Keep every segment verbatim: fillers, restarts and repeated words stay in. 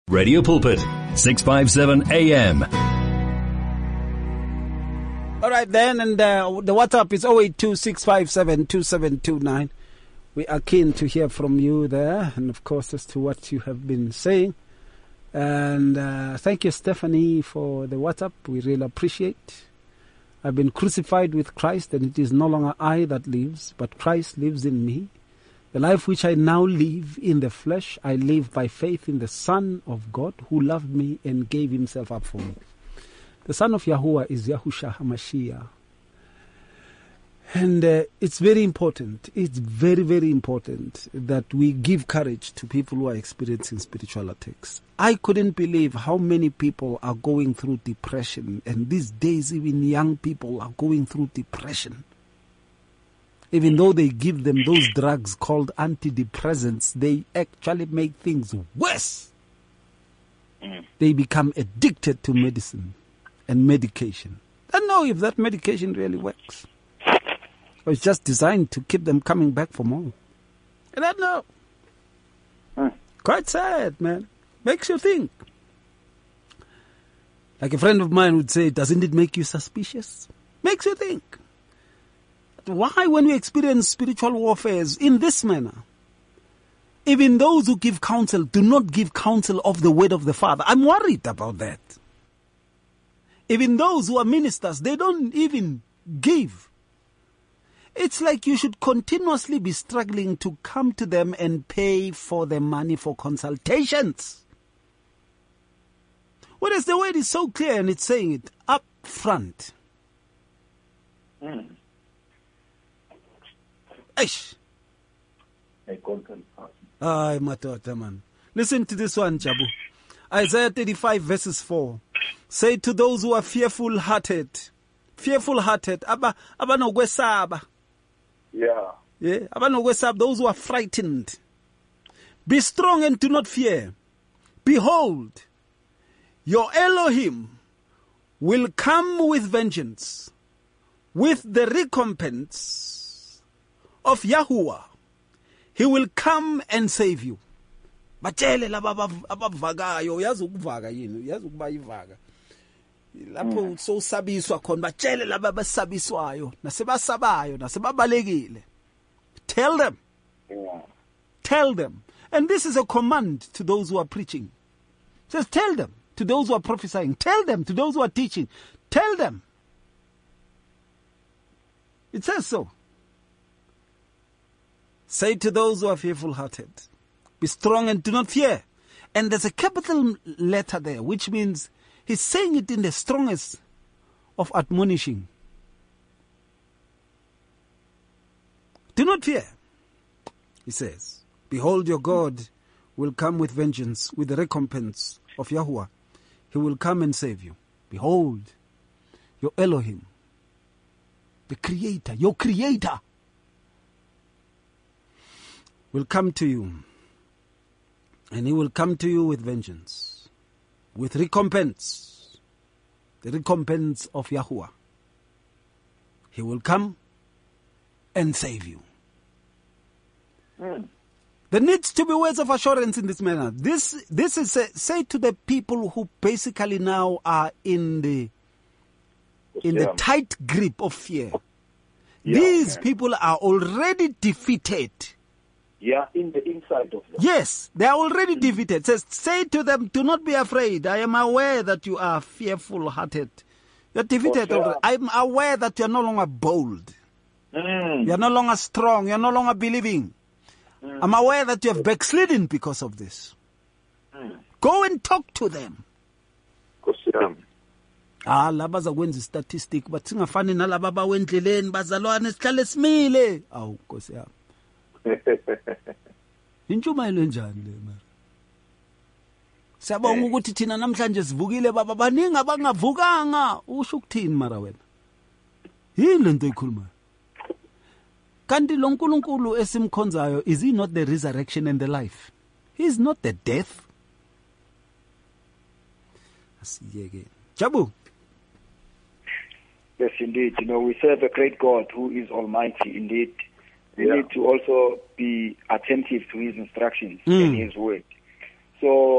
Radio Pulpit, six fifty-seven A M. All right, then, and uh, the WhatsApp is zero eight two, six five seven, two seven two nine. We are keen to hear from you there, and of course, as to what you have been saying. And uh, thank you, Stephanie, for the WhatsApp. We really appreciate. I've been crucified with Christ, and it is no longer I that lives, but Christ lives in me. The life which I now live in the flesh, I live by faith in the Son of God, who loved me and gave himself up for me. The Son of Yahuwah is Yahushua HaMashiach. And uh, it's very important, it's very, very important that we give courage to people who are experiencing spiritual attacks. I couldn't believe how many people are going through depression, and these days even young people are going through depression. Even though they give them those drugs called antidepressants, they actually make things worse. They become addicted to medicine and medication. I don't know if that medication really works. Or it's just designed to keep them coming back for more. I don't know. Huh. Quite sad, man. Makes you think. Like a friend of mine would say, doesn't it make you suspicious? Makes you think. Why, when we experience spiritual warfare in this manner, even those who give counsel do not give counsel of the word of the Father? I'm worried about that. Even those who are ministers, they don't even give. It's like you should continuously be struggling to come to them and pay for the money for consultations. Whereas the word is so clear and it's saying it up front. Mm. Eish. Ay, matota, man. Listen to this one, Jabu. Isaiah thirty-five verses four. Say to those who are fearful-hearted, fearful-hearted, aba, aba no kwesaba. Yeah. Yeah. Aba no kwesaba, those who are frightened. Be strong and do not fear. Behold, your Elohim will come with vengeance, with the recompense of Yahuwah. He will come and save you. Batshele laba abavagayo, uyazi ukuvaga yini, uyazi ukuba ivaga. Lapho so sabiswa khona batshele laba abasabiswayo, nasebasabayo, nasebabalekile. Tell them. Yeah. Tell them. And this is a command to those who are preaching. It says tell them to those who are prophesying. Tell them to those who are teaching. Tell them. It says so. Say to those who are fearful-hearted, be strong and do not fear. And there's a capital letter there, which means he's saying it in the strongest of admonishing. Do not fear, he says. Behold, your God will come with vengeance, with the recompense of Yahuwah. He will come and save you. Behold, your Elohim, the Creator, your Creator, will come to you. And he will come to you with vengeance, with recompense, the recompense of Yahuwah. He will come and save you. Mm. There needs to be words of assurance in this manner. This, this is a, say to the people who basically now are in the in yeah. the tight grip of fear. Yeah, These okay. people are already defeated. Yeah, in the inside of them. Yes, they are already mm-hmm. defeated. It says, say to them, do not be afraid. I am aware that you are fearful-hearted. You're defeated sure. already. I am aware that you're no longer bold. Mm. You're no longer strong. You're no longer believing. Mm. I'm aware that you have backslidden because of this. Mm. Go and talk to them. Ah, laba zakwenza statistic, but singafani nalaba bawendleleni bazalwane sihlale simile. Awu Nkosi yami. Intshumayelo enjani le mara? Siyabonga ukuthi thina namhlanje sivukile baba baningi abangavukanga. Usho ukuthini mara wena? Yini lento ekhuluma? Kanti lo nkulunkulu esimkhonzayo, is he not the resurrection and the life? He is not the death. Asiyeke. Jabu. Yes, indeed. You know, we serve a great God who is almighty indeed. We yeah. need to also be attentive to his instructions mm. and his word. So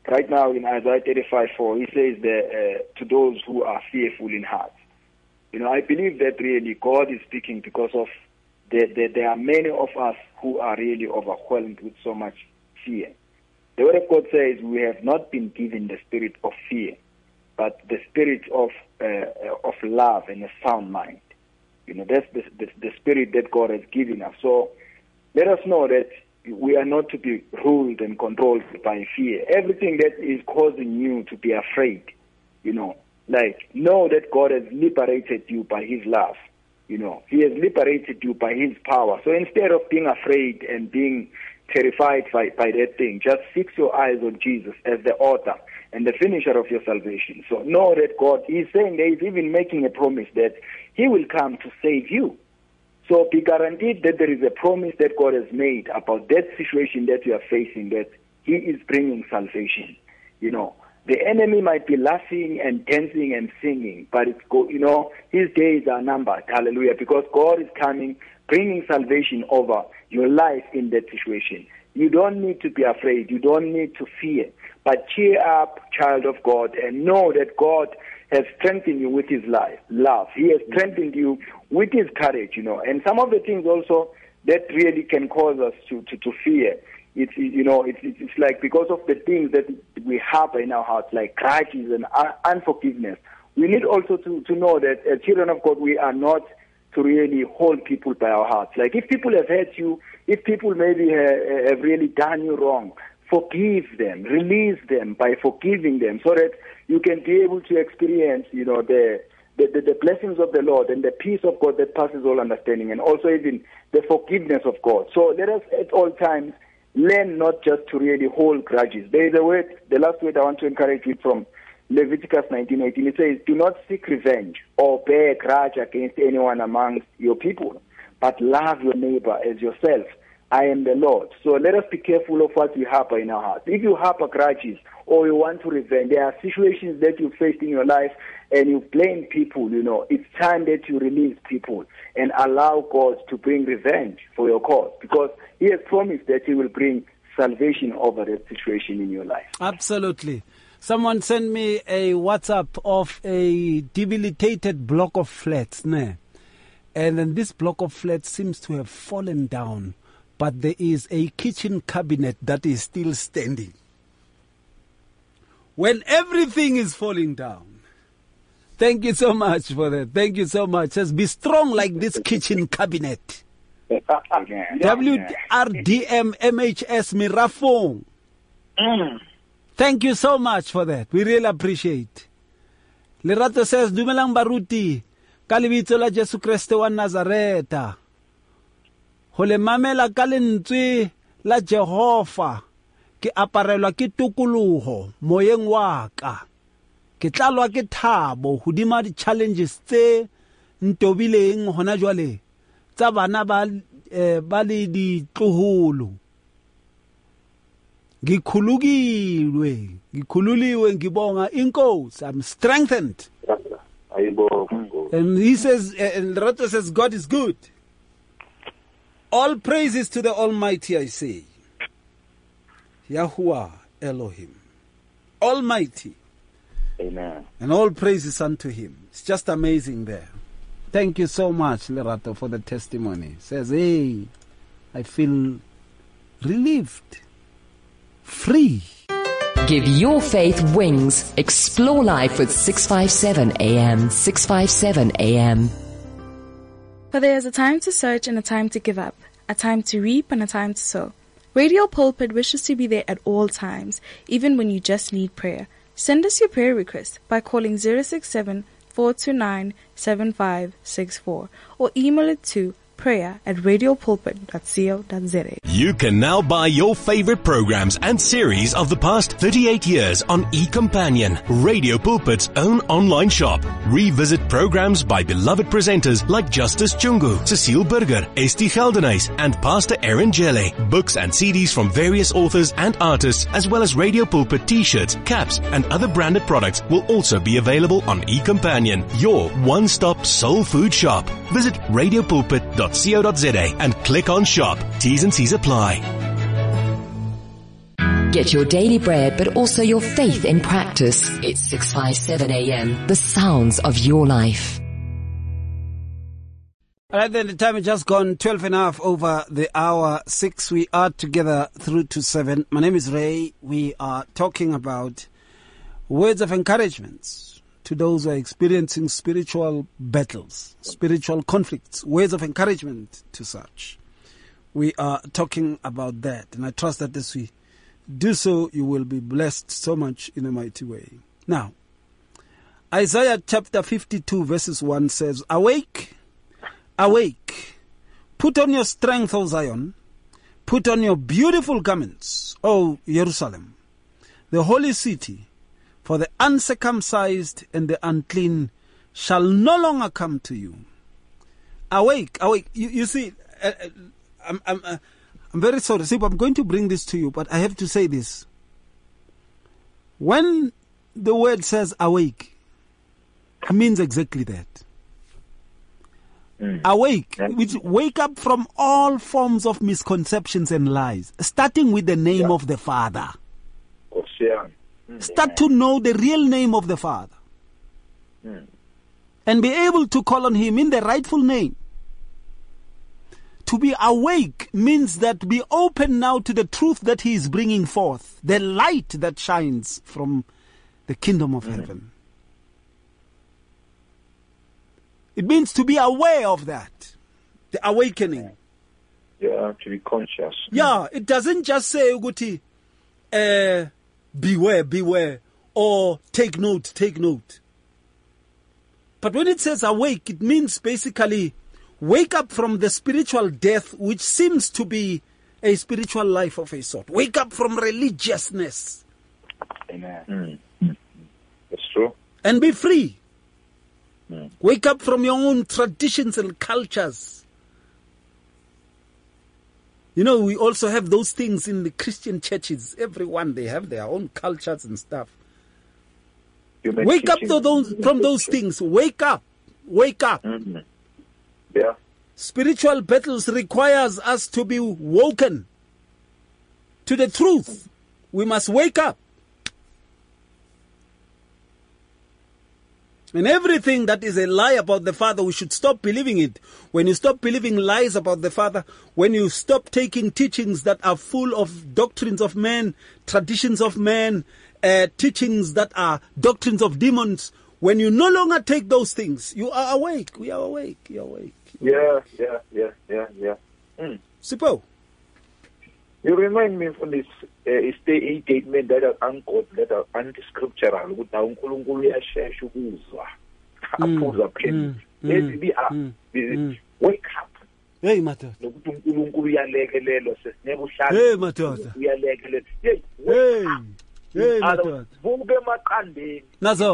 right now in Isaiah thirty-five four, he says that uh, to those who are fearful in heart. You know, I believe that really God is speaking because of the, the, there are many of us who are really overwhelmed with so much fear. The Word of God says we have not been given the spirit of fear, but the spirit of uh, of love and a sound mind. You know, that's the, the, the spirit that God has given us. So let us know that we are not to be ruled and controlled by fear. Everything that is causing you to be afraid, you know, like, know that God has liberated you by His love. You know, He has liberated you by His power. So instead of being afraid and being terrified by, by that thing, just fix your eyes on Jesus as the author and the finisher of your salvation. So know that God is saying that He's even making a promise that He will come to save you. So be guaranteed that there is a promise that God has made about that situation that you are facing, that He is bringing salvation. You know, the enemy might be laughing and dancing and singing, but it's go, you know, his days are numbered. Hallelujah. Because God is coming, bringing salvation over your life in that situation. You don't need to be afraid. You don't need to fear. But cheer up, child of God, and know that God has strengthened you with His life, love. He has strengthened you with His courage, you know. And some of the things also that really can cause us to, to, to fear, it's, you know, it's, it's like because of the things that we have in our hearts, like grudges and unforgiveness. We need also to, to know that as children of God, we are not to really hold people by our hearts. Like if people have hurt you, if people maybe have, have really done you wrong, forgive them, release them by forgiving them, so that you can be able to experience, you know, the, the, the, the blessings of the Lord and the peace of God that passes all understanding, and also even the forgiveness of God. So let us at all times learn not just to really hold grudges. There is a word, the last word I want to encourage you from Leviticus nineteen eighteen. It says, do not seek revenge or bear a grudge against anyone amongst your people, but love your neighbor as yourself. I am the Lord. So let us be careful of what we harbor in our hearts. If you harbor grudges or you want to revenge, there are situations that you faced in your life and you blame people, you know, it's time that you release people and allow God to bring revenge for your cause, because He has promised that He will bring salvation over that situation in your life. Absolutely. Someone sent me a WhatsApp of a debilitated block of flats, ne? And then this block of flats seems to have fallen down, but there is a kitchen cabinet that is still standing. When everything is falling down. Thank you so much for that. Thank you so much. Just be strong like this kitchen cabinet. W R D M M H S Mirafong. Mm. Thank you so much for that. We really appreciate. Lerato says, Dumelang baruti, ka lebitso la Jesu Kriste wa Nazareta. Ho le mamela ka lentswe la Jehova, ke aparelwa ke tukuluho moyeng wa ka. Ke tlalwa ke thabo hodima di challenges tse ntobileng hona jwale tsa bana ba ba le di tloholo. Ngikhulukilwe, ngikhululiwe ngibonga inkosi. I'm strengthened. And he says, and Rato says, God is good. All praises to the Almighty, I say. Yahuwah Elohim. Almighty. Amen. And all praises unto Him. It's just amazing there. Thank you so much, Lerato, for the testimony. Says, hey, I feel relieved. Free. Give your faith wings. Explore life with six fifty-seven A M. six fifty-seven A M. For there is a time to search and a time to give up, a time to reap and a time to sow. Radio Pulpit wishes to be there at all times, even when you just need prayer. Send us your prayer request by calling zero six seven, four two nine, seven five six four or email it to prayer at radiopulpit dot co dot za. You can now buy your favorite programs and series of the past thirty-eight years on eCompanion, Radio Pulpit's own online shop. Revisit programs by beloved presenters like Justice Chungu, Cecile Burger, Esti Geldenhuys, and Pastor Aaron Jelle. Books and C Ds from various authors and artists, as well as Radio Pulpit t-shirts, caps, and other branded products will also be available on eCompanion, your one-stop soul food shop. Visit radiopulpit dot co dot za and click on shop. T's and C's apply. Get your daily bread, but also your faith in practice. It's six fifty-seven A M, the sounds of your life. All right, then the time has just gone twelve and a half over the hour six. We are together through to seven. My name is Ray. We are talking about words of encouragement to those who are experiencing spiritual battles, spiritual conflicts, words of encouragement to such. We are talking about that, and I trust that as we do so, you will be blessed so much in a mighty way. Now, Isaiah chapter fifty-two verses one says, Awake, awake, put on your strength, O Zion, put on your beautiful garments, O Jerusalem, the holy city, for the uncircumcised and the unclean shall no longer come to you. Awake, awake. You, you see, uh, I'm, I'm, uh, I'm very sorry. See, I'm going to bring this to you, but I have to say this. When the word says awake, it means exactly that. Mm. Awake, which wake up from all forms of misconceptions and lies, starting with the name yeah. of the Father. Oh, yeah. mm. Start to know the real name of the Father. Mm. And be able to call on Him in the rightful name. To be awake means that be open now to the truth that He is bringing forth, the light that shines from the kingdom of mm. heaven. It means to be aware of that, the awakening. Yeah, to be conscious. Yeah, it doesn't just say, Uguti, uh, beware, beware, or take note, take note. But when it says awake, it means basically wake up from the spiritual death, which seems to be a spiritual life of a sort. Wake up from religiousness. Amen. Mm. That's true. And be free. Mm. Wake up from your own traditions and cultures. You know, we also have those things in the Christian churches. Everyone, they have their own cultures and stuff. Wake up to those, from those things. Wake up. Wake up. Mm-hmm. Yeah. Spiritual battles requires us to be woken to the truth. We must wake up. And everything that is a lie about the Father, we should stop believing it. When you stop believing lies about the Father, when you stop taking teachings that are full of doctrines of men, traditions of men, uh, teachings that are doctrines of demons, when you no longer take those things, you are awake. We are awake. You are awake. Yeah, yeah, yeah, yeah, yeah. Mm. Sipo. You remind me from this uh, statement that are unquote, that are anti-scriptural. Ukuthi uNkulunkulu uyashesha ukuzwa. Aphuza phela. Lethi bi wake up. Hey madoda. Nokuthi uNkulunkulu uyalekelelo sesingeke uhlale. Hey madoda. Uyalekelelo. Hey. Hey. Hey madoda. Vuke emaqandeni. Nazo.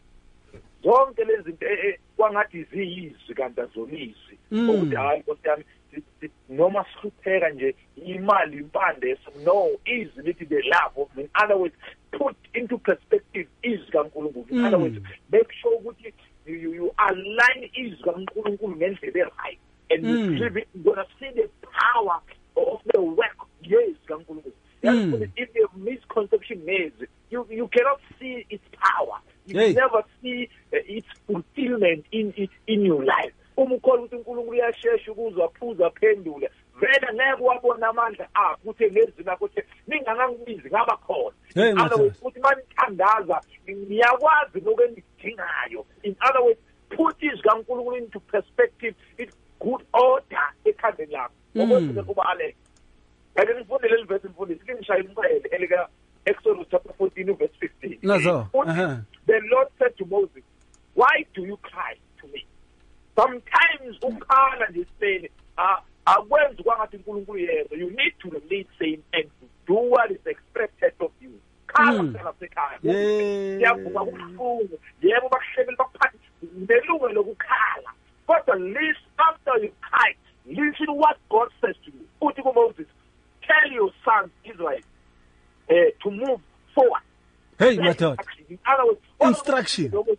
Zonke lezi zinto kwangathi iziyizwi kanti azonizwi. Ukuthi hayi Nkosi yami noma sihlupheka nje imali impande no izwi lithi the love of in other words put into perspective izwi kaNkulunkulu. In other words make sure ukuthi you, you, you align izwi kaNkulunkulu ngendlela right and mm. you're going to see the power of the work yes kaNkulunkulu. Mm. If the misconception is you you cannot see its power. You hey. never see uh, its fulfillment in in, in your life. Umukhola ukuthi uNkulunkulu uyashesha ukuzwa phuza phendule vele ngeke wabona amandla akho ukuthi ngezwi lakho ukuthi ningangangibizi ngaba khona. In other words ukuthi manithandaza ngiyakwazi lokho engidingayo. In other words put izwi kaNkulunkulu into perspective, it's good order ekhandeni lakho. Ngokuthi kuba ale ake nifunde leli verse mfundisi ke ngishaya umqele elika Exodus chapter fourteen verse fifteen. Nazo. Uh-huh. The Lord said to Moses, why do you cry to me? Sometimes ukhala nje sipeni akwenzi kwangathi uNkulunkulu yedwa. You need to remain sane and do what is expected of you. Khala ngasekhaya. Siyavuka kubuhlungu. Yebo bakuhlebela bakuphatha nelungelo lokukhala. But at least after you cry, listen what God says to you. Uthi kuMoses, tell your sons Israel uh, to move forward. Hey, madoda. In other words, instruction. So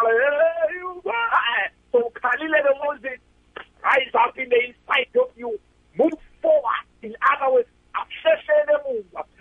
Khalile Moses, rise up in the inside of you, move forward. In other words,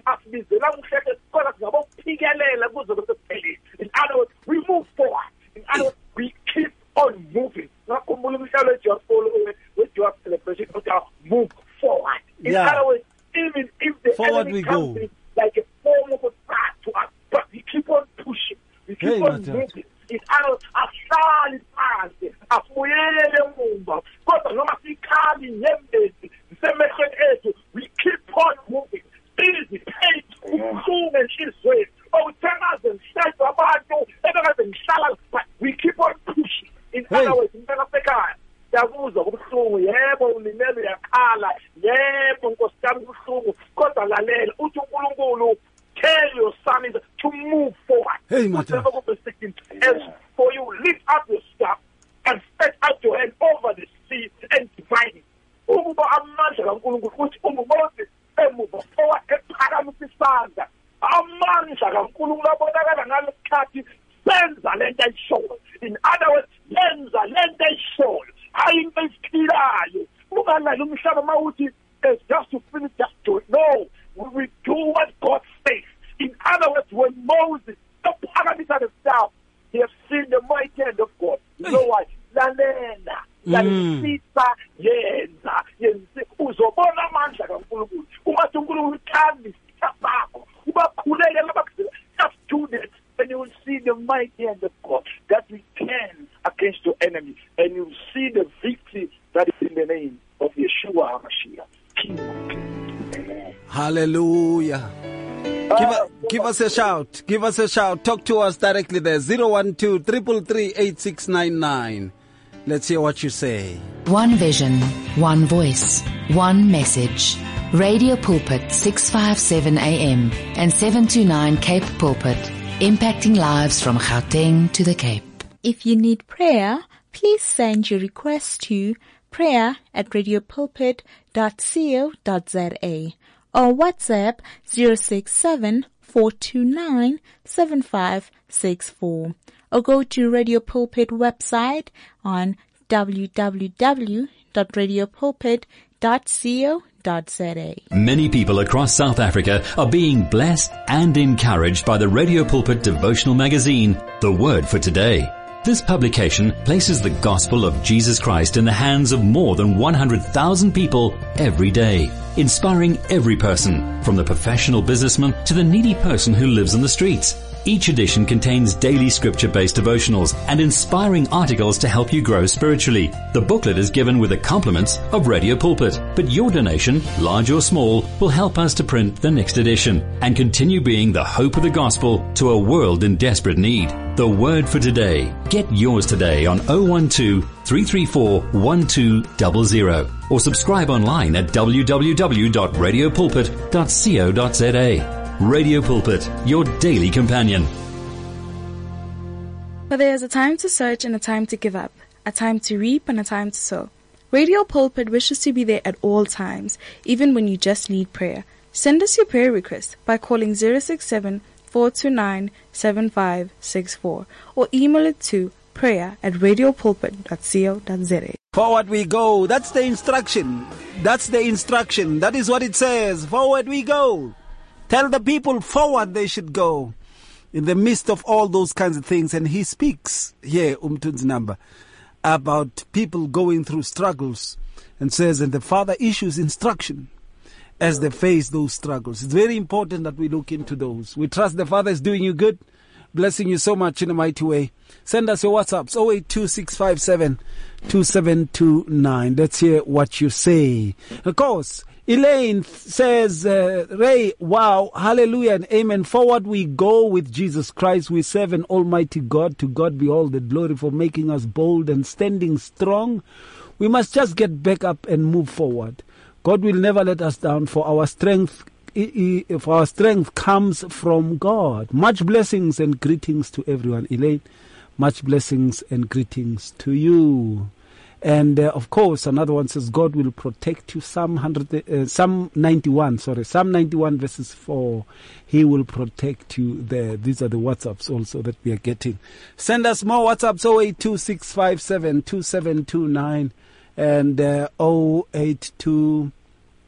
asibizela umhleke kodwa singabophikelela kuze kusephelile. In other words, we move forward. In other words, we keep on moving. Ngakhumbula umhlalo weJoyful weJoy celebration uthi move forward. In Yeah. other words, even if the Forward enemy we comes go. in like a form of a threat to us, but we keep on pushing. We keep Hey, on Matata. moving. In other words, ahlali phansi, afuyele emumva. Kodwa noma sikhali nyembezi, sisemehlweni ethu, we keep on moving. Easy, pain, ubuhlungu enhliziyweni. Awuthengaze ngihlale abantu, ebekaze ngihlala, but we keep on pushing. In Hey. other words, impela sekhaya. Siyakuzwa kubuhlungu, yebo ulimele uyakhala, yebo Nkosi yami kubuhlungu, kodwa lalela uthi uNkulunkulu tell your son is to move forward. Hey, Matata. Whatever was sticking. As for you, lift up your staff and stretch out your hand over the sea and divide it. Ukuba amandla kaNkulunkulu ukuthi uMoses emuva forward ephakamisa isandla. Amandla kaNkulunkulu abonakala ngalesikhathi senza lento ayishoyo. In other words, yenza lento ayishoyo. Hayi into esiphilayo. Ungalali umhlaba mawuthi it's just to finish, just do it. No, we, we do what God says. In other words, when Moses ephakamisa the staff, he has seen the mighty hand of God. You know what? Lalela, lalisisa, yenza, yenza. Uzobona amandla kaNkulunkulu. Uma uNkulunkulu uthanda isitha sakho, ubakhuleke labakusiza. Just do that, and you will see the mighty hand of God that will turn against your enemy, and you will see the victory that is in the name of Yeshua HaMashiach. King of Kings. Amen. Hallelujah. Give, a, give us a shout. Give us a shout. Talk to us directly there. zero one two, three three three, eight six nine nine. Let's hear what you say. One vision, one voice, one message. Radio Pulpit six fifty-seven A M and seven twenty-nine Cape Pulpit, impacting lives from Gauteng to the Cape. If you need prayer, please send your request to prayer at radiopulpit dot co dot za or WhatsApp zero six seven, four two nine, seven five six four, or go to Radio Pulpit website on w w w dot radiopulpit dot co dot za. Many people across South Africa are being blessed and encouraged by the Radio Pulpit devotional magazine, The Word for Today. This publication places the gospel of Jesus Christ in the hands of more than one hundred thousand people every day, inspiring every person, from the professional businessman to the needy person who lives on the streets. Each edition contains daily scripture-based devotionals and inspiring articles to help you grow spiritually. The booklet is given with the compliments of Radio Pulpit, but your donation, large or small, will help us to print the next edition and continue being the hope of the gospel to a world in desperate need. The Word for Today. Get yours today on zero one two, three three four, one two zero zero or subscribe online at w w w dot radio pulpit dot co dot za. Radio Pulpit, your daily companion. But there is a time to search and a time to give up, a time to reap and a time to sow. Radio Pulpit wishes to be there at all times, even when you just need prayer. Send us your prayer request by calling zero six seven, four two nine, seven five six four or email it to prayer at radiopulpit dot co dot za. Forward we go. That's the instruction. That's the instruction. That is what it says. Forward we go. Tell the people forward they should go in the midst of all those kinds of things. And he speaks here, Umtun's number, about people going through struggles and says, and the Father issues instruction as they face those struggles. It's very important that we look into those. We trust the Father is doing you good, blessing you so much in a mighty way. Send us your WhatsApps, zero eight two, six five seven, two seven two nine. Let's hear what you say. Of course, Elaine says, uh, Ray, wow, hallelujah and amen. Forward we go with Jesus Christ. We serve an almighty God. To God be all the glory for making us bold and standing strong. We must just get back up and move forward. God will never let us down, for our strength, for our strength comes from God. Much blessings and greetings to everyone. Elaine, much blessings and greetings to you. And uh, of course, another one says, God will protect you. Psalm one hundred, uh, Psalm ninety-one, sorry, Psalm ninety-one verses four. He will protect you there. These are the WhatsApps also that we are getting. Send us more WhatsApps, zero eight two, six five seven, two seven two nine and uh, zero eight two.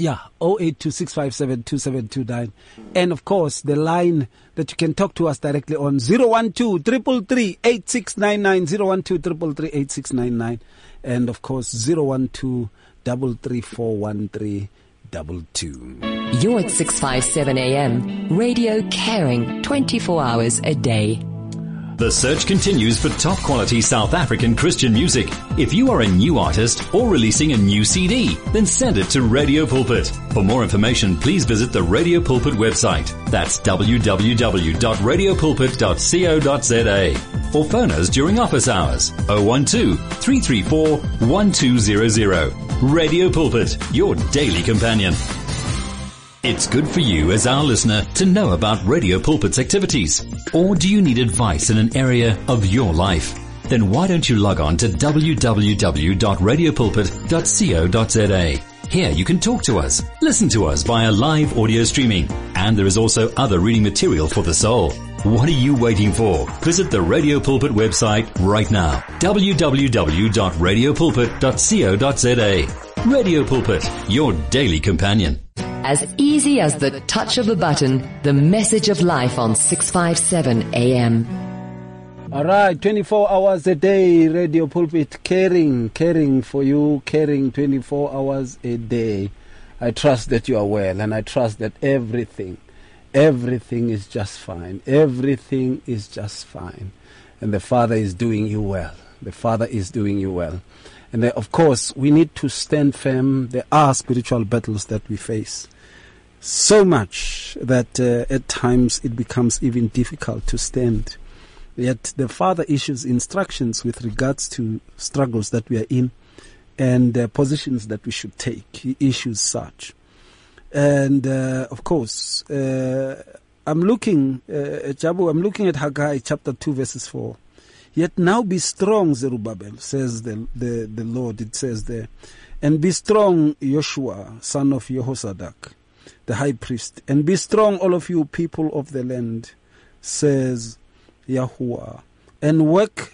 Yeah, zero eight two six five seven two seven two nine. And of course, the line that you can talk to us directly on zero one two, three three three, eight six nine nine, zero one two, three three three, eight six nine nine. And of course, zero one two, three three four one three two two. You're at six fifty-seven A M, radio caring twenty-four hours a day. The search continues for top quality South African Christian music. If you are a new artist or releasing a new C D, then send it to Radio Pulpit. For more information, please visit the Radio Pulpit website. That's w w w dot radio pulpit dot co dot z a. Or phone us during office hours zero one two, three three four, one two zero zero. Radio Pulpit, your daily companion. It's good for you as our listener to know about Radio Pulpit's activities. Or do you need advice in an area of your life? Then why don't you log on to w w w dot radio pulpit dot co dot z a. Here you can talk to us, listen to us via live audio streaming, and there is also other reading material for the soul. What are you waiting for? Visit the Radio Pulpit website right now. w w w dot radio pulpit dot co dot z a. Radio Pulpit, your daily companion. As easy as the touch of a button, the message of life on six fifty-seven A M. All right, twenty-four hours a day, Radio Pulpit, caring, caring for you, caring twenty-four hours a day. I trust that you are well, and I trust that everything, everything is just fine. Everything is just fine. And the Father is doing you well. The Father is doing you well. And then, of course, we need to stand firm. There are spiritual battles that we face. So much that uh, at times it becomes even difficult to stand. Yet the Father issues instructions with regards to struggles that we are in and uh, positions that we should take. He issues such. And, uh, of course, uh, I'm looking, uh, Jabu, I'm looking at Haggai chapter two, verses four. Yet now be strong, Zerubbabel, says the, the, the Lord, it says there. And be strong, Joshua, son of Jehozadak, the high priest. And be strong, all of you people of the land, says Yahuwah. And work,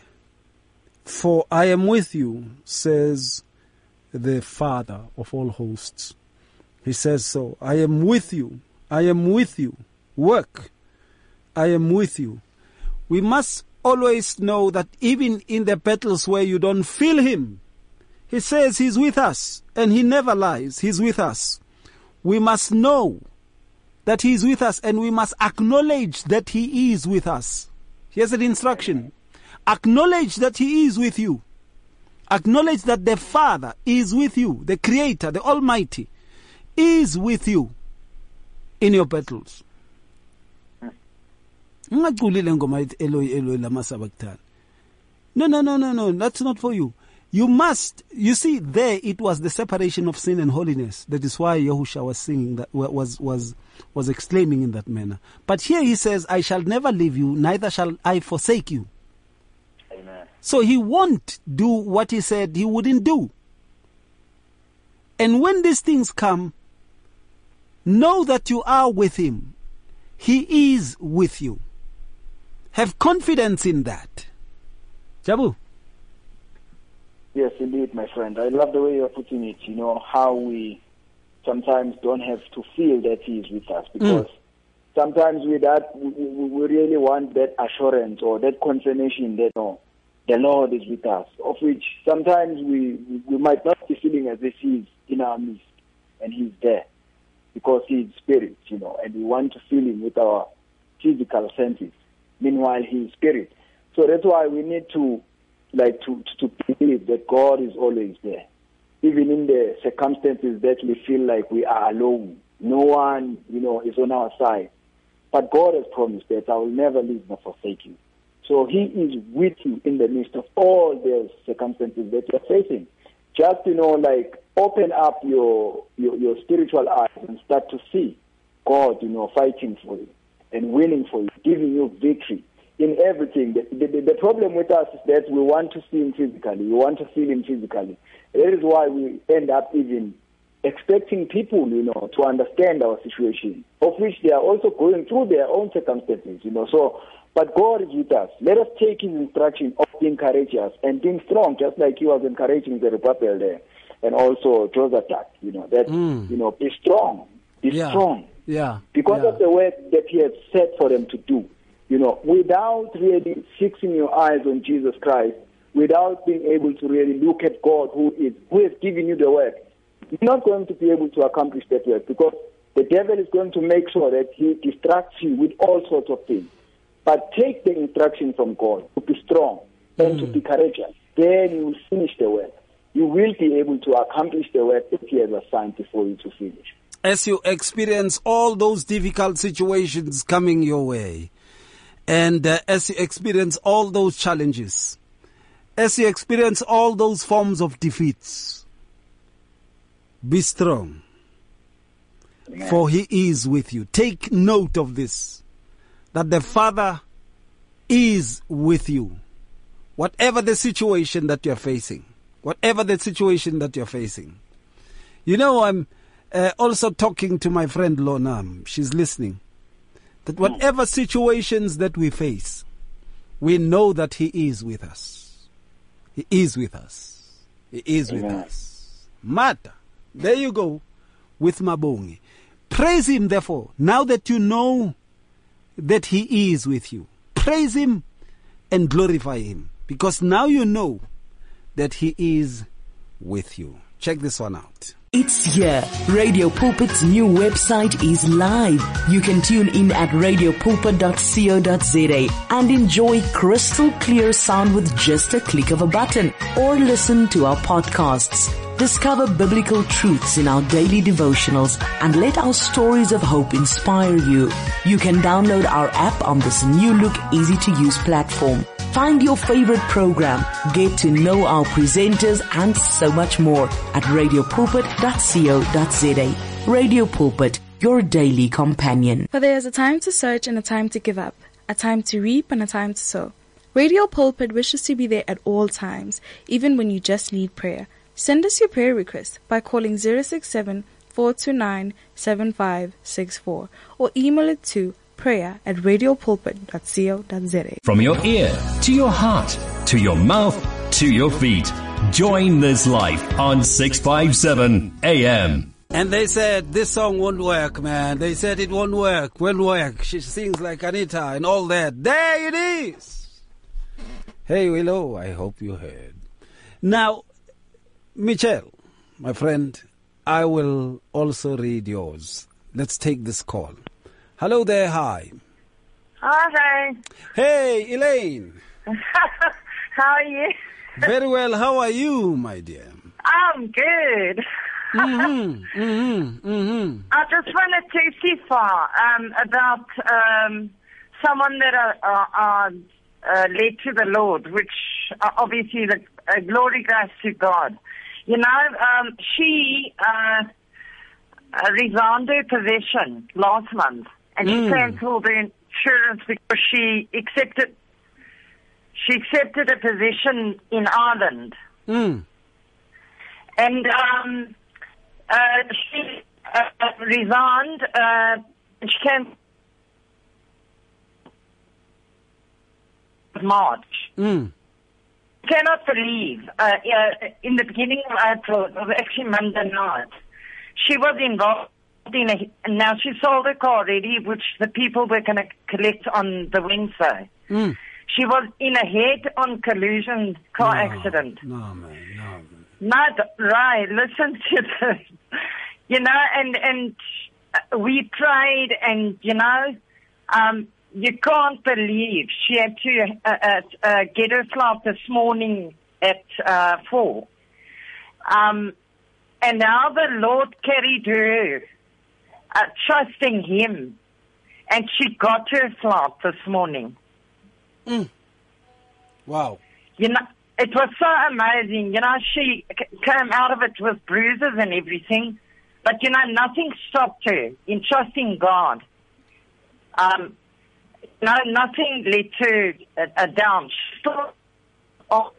for I am with you, says the Father of all hosts. He says so. I am with you. I am with you. Work. I am with you. We must always know that even in the battles where you don't feel him, he says he's with us, and he never lies. He's with us. We must know that he's with us, and we must acknowledge that he is with us. Here's an instruction. Acknowledge that he is with you. Acknowledge that the Father is with you. The Creator, the Almighty, is with you in your battles. No, no, no, no, no. That's not for you. You must, you see, there it was the separation of sin and holiness. That is why Yahushua was singing that, was, was, was exclaiming in that manner. But here he says, I shall never leave you, neither shall I forsake you. Amen. So he won't do what he said he wouldn't do. And when these things come, know that you are with him. He is with you. Have confidence in that. Jabu. Yes, indeed, my friend. I love the way you're putting it. You know, how we sometimes don't have to feel that he is with us. Because mm. sometimes with that, we, we really want that assurance or that confirmation that, no, the Lord is with us. Of which sometimes we, we might not be feeling as if he is in our midst and he's there. Because he is spirit, you know, and we want to feel him with our physical senses. Meanwhile, he is spirit. So that's why we need to, like, to, to believe that God is always there. Even in the circumstances that we feel like we are alone. No one, you know, is on our side. But God has promised that I will never leave nor forsake you. So he is with you in the midst of all those circumstances that you're facing. Just, you know, like, open up your, your your spiritual eyes and start to see God, you know, fighting for you and winning for you, giving you victory in everything. The, the, the problem with us is that we want to see him physically. We want to feel him physically. That is why we end up even expecting people, you know, to understand our situation, of which they are also going through their own circumstances, you know. So, but God is with us. Let us take his instruction of being courageous and being strong, just like he was encouraging the Zerubbabel there. and also Josadak, you know, that, Mm. you know, be strong, be Yeah. strong. Yeah. Because yeah. of the work that he has set for them to do. You know, without really fixing your eyes on Jesus Christ, without being able to really look at God who is who has given you the work, you're not going to be able to accomplish that work, because the devil is going to make sure that he distracts you with all sorts of things. But take the instruction from God to be strong and Mm. to be courageous. Then you will finish the work. You will be able to accomplish the work that he has assigned before you to finish. As you experience all those difficult situations coming your way, and uh, as you experience all those challenges, as you experience all those forms of defeats, be strong, Amen. for he is with you. Take note of this, that the Father is with you. Whatever the situation that you're facing, whatever the situation that you're facing. You know, I'm uh, also talking to my friend Lonam. She's listening. That whatever situations that we face, we know that he is with us. He is with us. He is with Amen. us. Mata, there you go, with Mabongi. Praise him, therefore, now that you know that he is with you. Praise him and glorify him, because now you know that he is with you. Check this one out. It's here. Radio Pulpit's new website is live. You can tune in at radio pulpit dot co dot za and enjoy crystal clear sound with just a click of a button, or listen to our podcasts. Discover biblical truths in our daily devotionals and let our stories of hope inspire you. You can download our app on this new look, easy to use platform. Find your favorite program, get to know our presenters, and so much more at radio pulpit dot co dot za. Radio Pulpit, your daily companion. For there is a time to search and a time to give up, a time to reap and a time to sow. Radio Pulpit wishes to be there at all times, even when you just need prayer. Send us your prayer request by calling zero six seven, four two nine, seven five six four or email it to prayer at radio pulpit dot co dot za. From your ear to your heart, to your mouth, to your feet. Join this life on six fifty-seven A M. And they said, this song won't work, man. They said it won't work, won't work. She sings like Anita and all that. There it is. Hey, Willow, I hope you heard. Now, Michelle, my friend, I will also read yours. Let's take this call. Hello there, hi. Hi. Hey, Elaine. How are you? Very well, how are you, my dear? I'm good. Mm-hmm, mm-hmm, mm-hmm. I just want to testify um, about um, someone that uh, uh, uh, led to the Lord, which uh, obviously the uh, glory goes to God. You know, um, she uh, uh, resigned her position last month, and Mm. she cancelled the insurance because she accepted she accepted a position in Ireland, Mm. and um, uh, she uh, resigned. Uh, she came March. Mm. Cannot believe, uh, uh, in the beginning of April, it was actually Monday night, she was involved in a, now she sold her car already, which the people were going to collect on the Wednesday. Mm. She was in a head-on collision car No, accident. No, man, no, man. Not right, listen to this. You know, and, and uh, we prayed, and, you know, um, you can't believe she had to uh, uh, uh, get her flight this morning at uh, four. Um, and now the Lord carried her, uh, trusting Him. And she got her flight this morning. Mm. Wow. You know, it was so amazing. You know, she c- came out of it with bruises and everything. But, you know, nothing stopped her in trusting God. Um, no, nothing led to a, a down. She still, oh,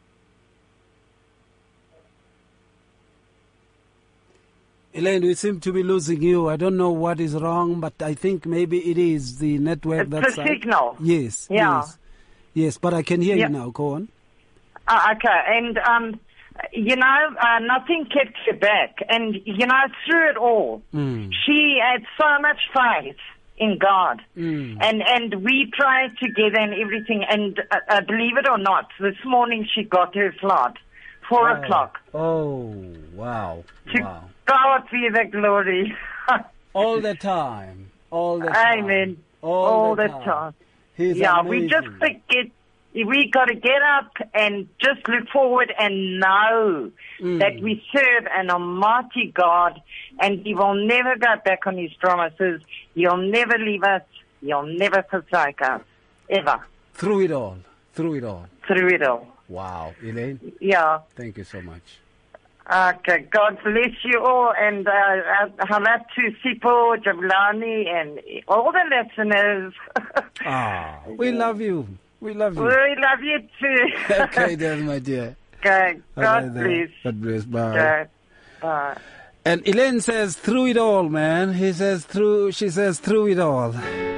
Elaine, we seem to be losing you. I don't know what is wrong, but I think maybe it is the network it's that's... the signal. Yes, Yeah. yes. Yes, but I can hear Yeah. you now. Go on. Uh, okay, and um, you know, uh, nothing kept her back. And, you know, through it all, Mm. she had so much faith in God. Mm. And and we prayed together and everything. And uh, uh, believe it or not, this morning she got her flight, four Oh. o'clock. Oh, wow. To Wow. God be the glory. All the time. All the time. Amen. All, All the, the time. time. He's Yeah, amazing. we just think it. We got to get up and just look forward and know Mm. that we serve an almighty God, and He will never go back on His promises. He'll never leave us. He'll never forsake us, ever. Through it all. Through it all. Through it all. Wow. Elaine, Yeah. thank you so much. Okay. God bless you all, and uh, uh, halat to Sipo, Jablani, and all the listeners. Ah, we love you. We love you. We love you too. Okay, then, my dear. Okay. God Okay, then. bless. God bless. Bye. Okay. Bye. And Elaine says, through it all, man. He says, through, she says, through it all.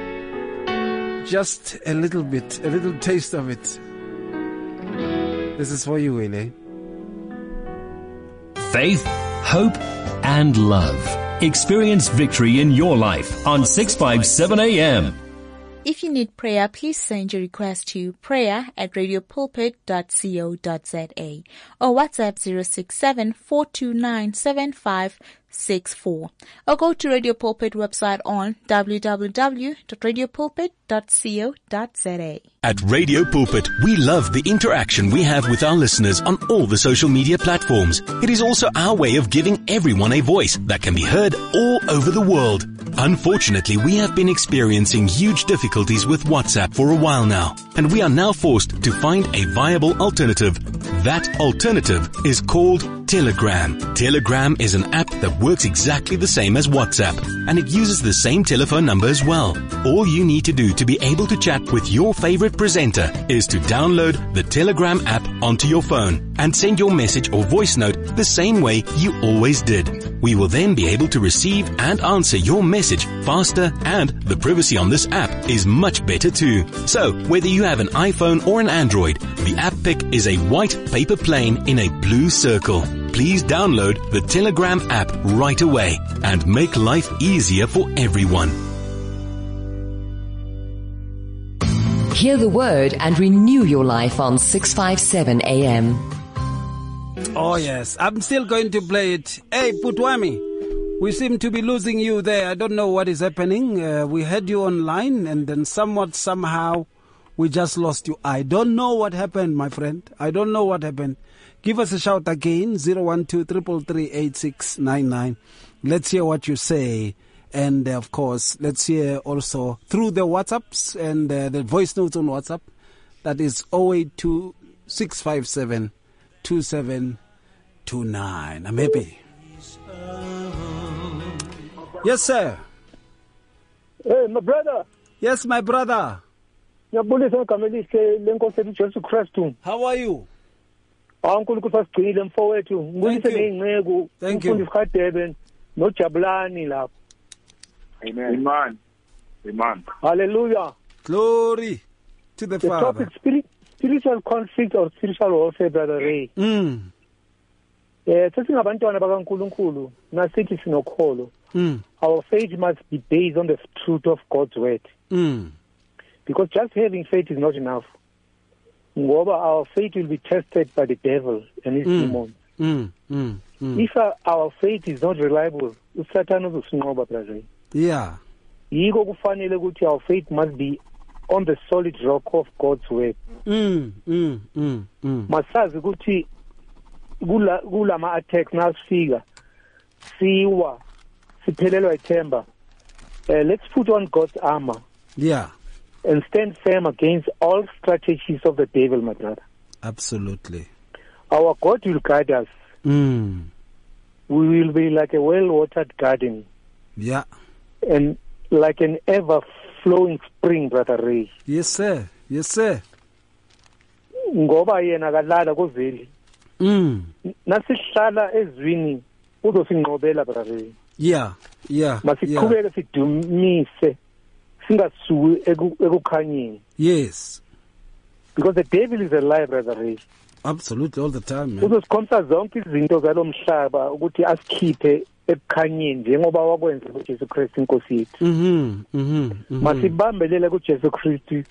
Just a little bit, a little taste of it. This is for you, Elaine. Faith, hope, and love. Experience victory in your life on six fifty-seven A M. If you need prayer, please send your request to prayer at radiopulpit dot co dot za or WhatsApp zero six seven, four two nine, seven five six four, or go to Radio Pulpit website on w w w dot radiopulpit dot co dot za. At Radio Pulpit, we love the interaction we have with our listeners on all the social media platforms. It is also our way of giving everyone a voice that can be heard all over the world. Unfortunately, we have been experiencing huge difficulties with WhatsApp for a while now, and we are now forced to find a viable alternative. That alternative is called Telegram. Telegram is an app that works exactly the same as WhatsApp, and it uses the same telephone number as well. All you need to do to be able to chat with your favorite presenter is to download the Telegram app onto your phone and send your message or voice note the same way you always did. We will then be able to receive and answer your message faster, and the privacy on this app is much better too. So, whether you have an iPhone or an Android, the app pic is a white paper plane in a blue circle. Please download the Telegram app right away and make life easier for everyone. Hear the word and renew your life on six fifty-seven A M. Oh, yes. I'm still going to play it. Hey, Putwami, we seem to be losing you there. I don't know what is happening. Uh, we had you online, and then somewhat, somehow, we just lost you. I don't know what happened, my friend. I don't know what happened. Give us a shout again, zero one two, three three three, eight six nine nine. Let's hear what you say. And, uh, of course, let's hear also through the WhatsApps and uh, the voice notes on WhatsApp. That is zero eight two, six five seven, two seven two nine. I'm happy. Yes, sir. Hey, my brother. Yes, my brother. How are you? Uncle Kufaskil forward to Thank you. No Chablani lap. Amen. Amen. Amen. Hallelujah. Glory to the, the Father. Topic, spirit, spiritual conflict or spiritual warfare, brother Ray. Mm. Eh, sesingabantwana bakaNkulunkulu nasithi sinokholo. Mm. Our faith must be based on the truth of God's word. Mm. Because just having faith is not enough. Ngoba our faith will be tested by the devil and his Mm. demons. Mm. Mm. Mm. If our, our faith is not reliable, Satan will uzosinqoba, brother. Yeah. Yiko kufanele ukuthi our faith must be on the solid rock of God's word. Mm. Mm. Mm. Mm. Masazi ukuthi kula kulama attacks nasifika siwa siphelelwa ithemba. Uh, let's put on God's armor. Yeah. And stand firm against all strategies of the devil, my brother. Absolutely. Our God will guide us. Mm. We will be like a well-watered garden. Yeah. And like an ever-flowing spring, brother Ray. Yes, sir. Yes, sir. Ngoba yena kalala kozeli. Mm. Nasihlala ezwini uzosinqobela, brother Ray. Yeah. Yeah. Masiqhubeke sidumise. Singasuki ekukhanyeni. Yes. Because the devil is a liar, brother Ray. Absolutely, all the time, man. Uzosikhomisa zonke izinto zalomhlaba ukuthi asikhiphe ebukhanyeni njengoba wakwenza kuJesu Kristu inkosi yethu. Mhm. Mhm. Masibambelele kuJesu Kristu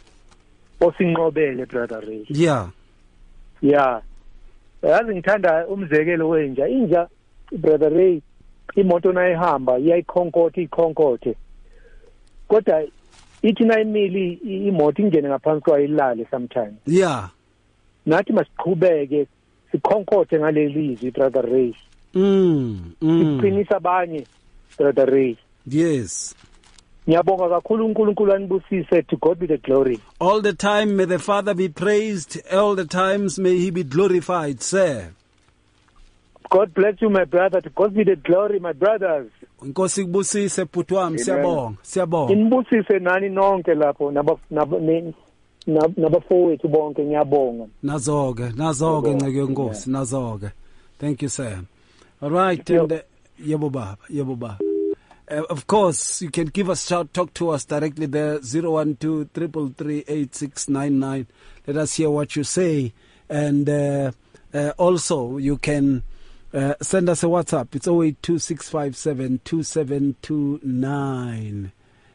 osinqobele, brother Ray. Yeah. Yeah. Yazi ngithanda umzekelo wenja. Inja, brother Ray, imoto nayihamba iyayikhonkotha ikhonkothe. Kodwa ithi nayimili imoto ingene ngaphansi kwayo ilale sometimes. Yeah. Nathi masiqhubeke sikhonkothe ngalelizwi, brother Ray. Mm. Mm. Siqinisa abanye, brother Ray. Yes. Ngiyabonga kakhulu uNkulunkulu anibusise. To God be the glory. All the time may the Father be praised. All the times may he be glorified, sir. God bless you, my brother. To God be the glory, my brothers. Inkosi kubusise bhuti wami, siyabonga, siyabonga. Inibusise nani nonke lapho nabafowethu bonke, ngiyabonga. Nazoke, nazoke nceke yenkosi, nazoke. Thank you, sir. All right, and uh, yebo baba, yebo baba. Uh, of course, you can give us shout, talk to us directly there, zero one two, three three three, eight six nine nine. Let us hear what you say. And uh, uh, also, you can uh, send us a WhatsApp. It's zero eight two six five seven two seven two nine.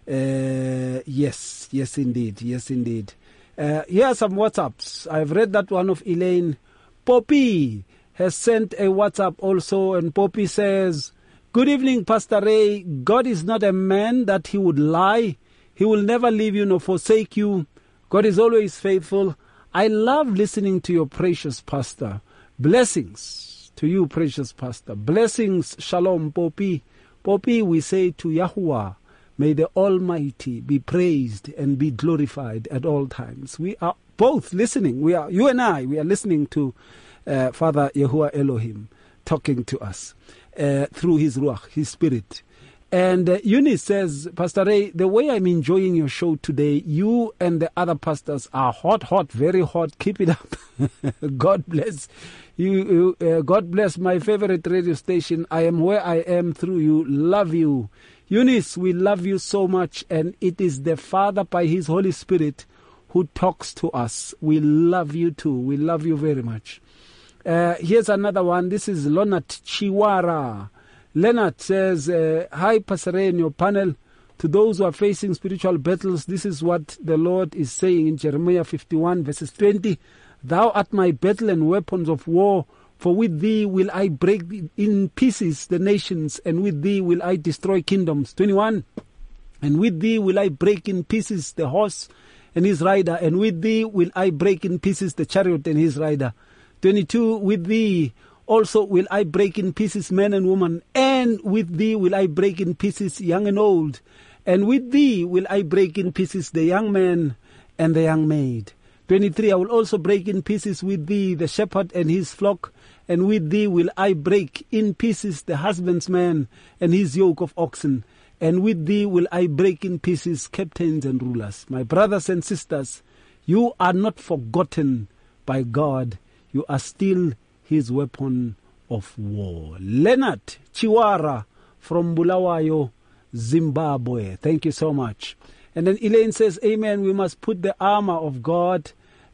Uh, yes, yes indeed, yes indeed. Uh, here are some WhatsApps. I've read that one of Elaine. Poppy has sent a WhatsApp also, and Poppy says, "Good evening, Pastor Ray. God is not a man that he would lie. He will never leave you nor forsake you. God is always faithful. I love listening to your precious pastor. Blessings to you, precious pastor. Blessings, shalom, Poppy. Poppy, we say to Yahuwah, may the Almighty be praised and be glorified at all times." We are both listening. We are, you and I, we are listening to uh, Father Yahuwah Elohim talking to us. Uh, through his Ruach, his spirit. And uh, Eunice says, "Pastor Ray, the way I'm enjoying your show today, you and the other pastors are hot, hot, very hot. Keep it up." God bless you. Uh, God bless my favorite radio station. I am where I am through you. Love you. Eunice, we love you so much. And it is the Father by his Holy Spirit who talks to us. We love you too. We love you very much. Uh, here's another one. This is Leonard Chiwara. Leonard says, uh, "Hi, Pastor Ray and your panel. To those who are facing spiritual battles, this is what the Lord is saying in Jeremiah fifty-one, verses twenty. Thou art my battle and weapons of war, for with thee will I break in pieces the nations, and with thee will I destroy kingdoms." twenty-one. "And with thee will I break in pieces the horse and his rider, and with thee will I break in pieces the chariot and his rider." twenty-two. "With thee also will I break in pieces men and women, and with thee will I break in pieces young and old, and with thee will I break in pieces the young man and the young maid." twenty-three. "I will also break in pieces with thee the shepherd and his flock, and with thee will I break in pieces the husbandman and his yoke of oxen, and with thee will I break in pieces captains and rulers." My brothers and sisters, you are not forgotten by God. You are still his weapon of war. Leonard Chiwara from Bulawayo, Zimbabwe. Thank you so much. And then Elaine says, "Amen. We must put the armor of God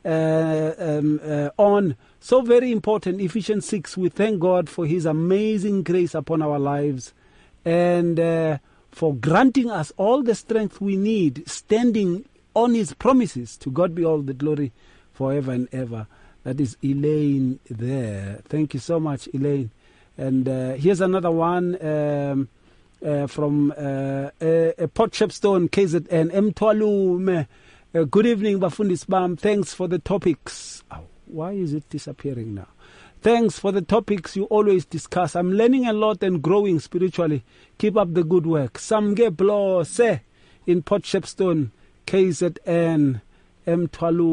uh, um, uh, on." So very important. Ephesians six. We thank God for his amazing grace upon our lives and uh, for granting us all the strength we need, standing on his promises. To God be all the glory forever and ever. That is Elaine there. Thank you so much, Elaine. And uh, here's another one um, uh, from uh, a, a Port Shepstone, K Z N. M. Twalume. Uh, good evening, Bafundis Bam. Thanks for the topics. Oh, why is it disappearing now? Thanks for the topics you always discuss. I'm learning a lot and growing spiritually. Keep up the good work. Samge Blose in Port Shepstone, K Z N. M.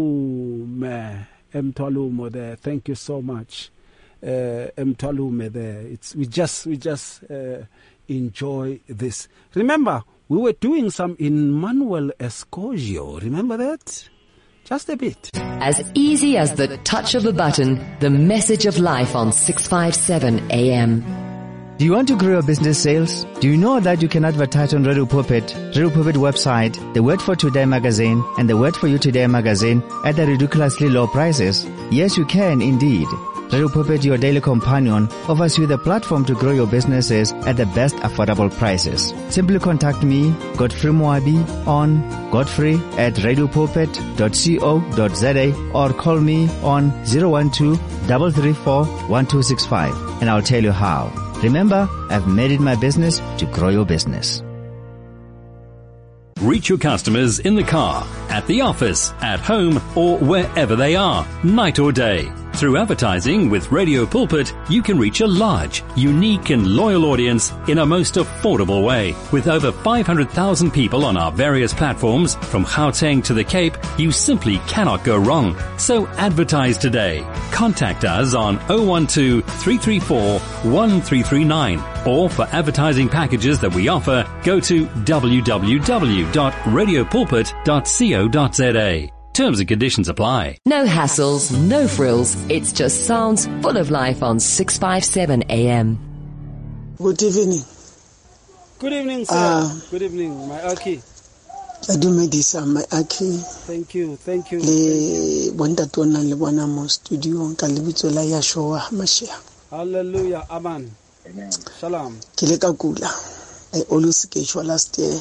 Twalume. M. Twalumo there. Thank you so much. Uh, M. Twalume there. It's we just we just uh, enjoy this. Remember, we were doing some in Manuel Escogio. Remember that? Just a bit. As easy as the touch of a button, the message of life on six fifty-seven A M. Do you want to grow your business sales? Do you know that you can advertise on Radio Pulpit, Radio Pulpit website, the Word for Today magazine, and the Word for You Today magazine at the ridiculously low prices? Yes, you can indeed. Radio Pulpit, your daily companion, offers you the platform to grow your businesses at the best affordable prices. Simply contact me, Godfrey Moabi, on godfrey at radiopulpit dot co dot za or call me on zero one two, three three four, one two six five and I'll tell you how. Remember, I've made it my business to grow your business. Reach your customers in the car, at the office, at home, or wherever they are, night or day. Through advertising with Radio Pulpit, you can reach a large, unique and loyal audience in a most affordable way. With over five hundred thousand people on our various platforms, from Gauteng to the Cape, you simply cannot go wrong. So advertise today. Contact us on zero one two, three three four, one three three nine. Or for advertising packages that we offer, go to w w w dot radio pulpit dot co dot za. Terms and conditions apply. No hassles, no frills. It's just sounds full of life on six fifty-seven A M. Good evening. Good evening, sir. Uh, Good evening, my Aki. Adumedisa, my Aki. Thank you, thank you. Le bontatona le bona mo studio nka lebitso la Yahshua Mashiach. Hallelujah, amen. Shalom. Ke le ka kula. I always get you last year.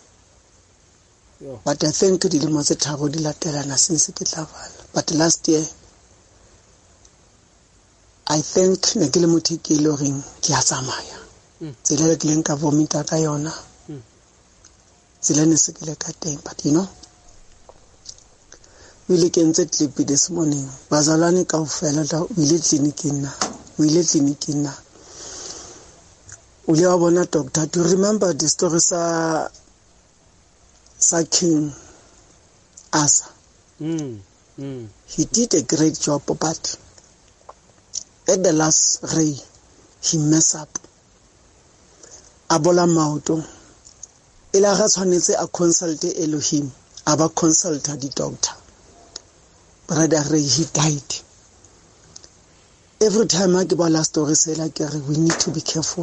But I think dilemo tse tharo di latelana since ke tla vala. But last year, I think ne ke le motho ke le reng ke a tsamaya. Tsela ke leng ka vomita ka yona. Tsela ne se ke le ka teng, but you know, we le ke ntse clip this morning. Bazalwane kaofela da we le clinicing na. We le clinicing na. Uli wa bona doctor. Do you remember the story sa sa King Asa? Mm, mm. He did a great job, but at the last ray, he messed up. Abola mauto. Ila ga tshwanetse a consult Elohim, aba consult the doctor. Brother Ray, he died. Every time I give a last story, say like we need to be careful.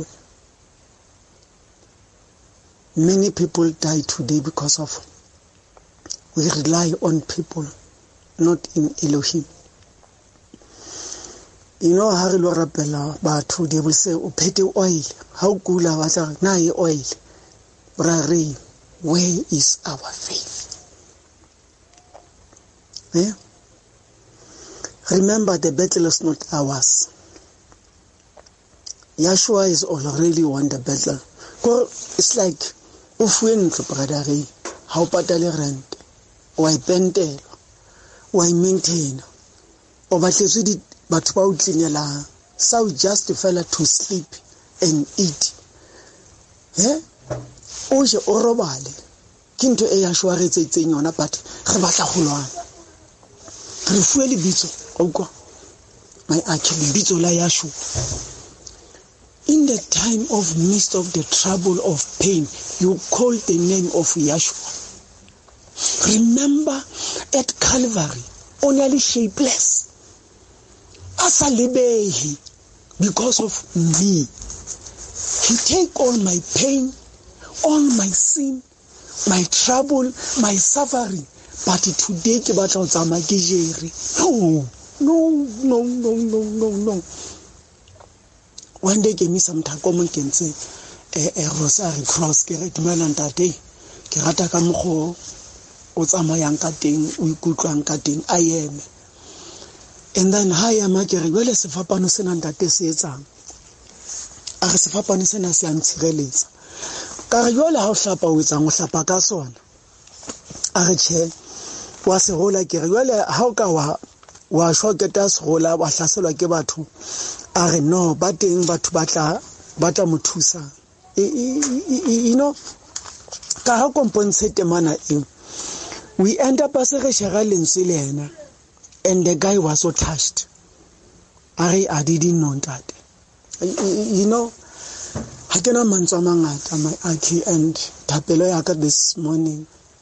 Many people die today because of we rely on people, not in Elohim. You know how we rapela batho they will say upete oil. How kula batla na e oil. Brother, where is our faith? Eh? Remember, the battle is not ours. Yahshua is already won the battle. It's like if we in brother, how patale rent, why pentel, why maintain, or but you did but about clean so just fell to sleep and eat. Eh? Oje orobale. Kinto e Yahshua re tsetseng yona but re batla go lwana. Re fuele bitso okwa. My actually bitso la Yahshua. In the time of midst of the trouble of pain, you call the name of Yahshua. Remember at Calvary, only shapeless. Asalibehi, because of me. He take all my pain, all my sin, my trouble, my suffering. But today, no, no, no, no, no, no. One day gave me some common can say a rosary cross ke re dumela ntate ke rata ka mgo o tsamayang ka teng o ikutlwang ka teng I am. And then ha ya ma ke re wele sefapano sena ntate se etsang a re sefapano sena se a ntshireletsa ka re jole ha o hlapa o etsang o hlapa ka sona a re che wa se hola ke re wele ha o ka wa wa shoketa se hola wa hlaselwa ke batho are no bateng batho batla batla mothusa you know ka ha compensate mana e we end up as a shara lentswe le ena and the guy was so touched are I didn't know that you know ha kena mantswa mangata my Aki and thapelo ya ka this morning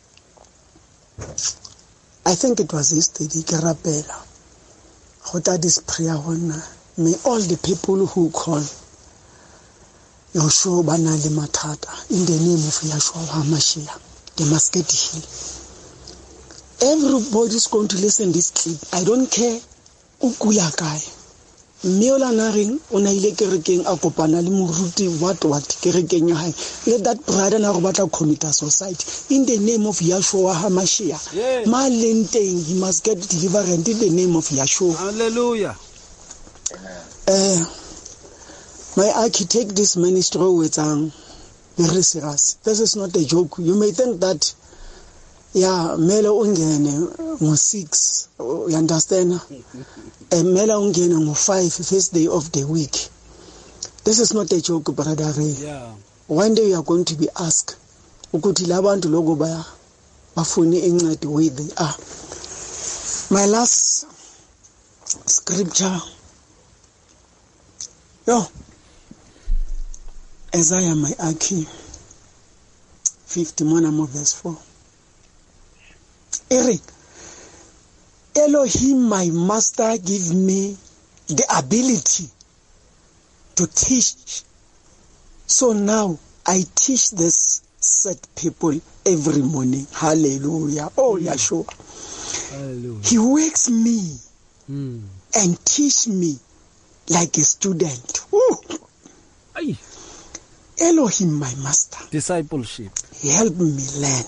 I think it was yesterday ke rapela go ta this prayer hona. May all the people who call Yeshua banale mathata in the name of Yeshua HaMashiach. They must get healed. Everybody's going to listen this clip. I don't care ukula kai. Miola naring ona ile kerekeng a kopana le moruti what what kerekeng ya hae. Let that brother na go batla commit suicide in the name of Yeshua HaMashiach. Yes. Malenteng, he must get deliverance in the name of Yeshua. Hallelujah. Uh, my architect, this ministry with um very serious. This is not a joke. You may think that yeah, mele ungene ngo six, you understand? And mele ungene ngo five, first day of the week. This is not a joke, brother Ray. Yeah. One day you are going to be asked, ukuthi labantu logo baya bafuni incwadi where they are. My last scripture. Yo. Isaiah my Aki. fifty-one verse four. Eric, Elohim, my master, give me the ability to teach. So now I teach this set people every morning. Hallelujah. Oh, mm. Yeshua. Hallelujah. He wakes me mm. and teach me like a student. Ooh. Aye. Elohim, my master. Discipleship. Help me learn.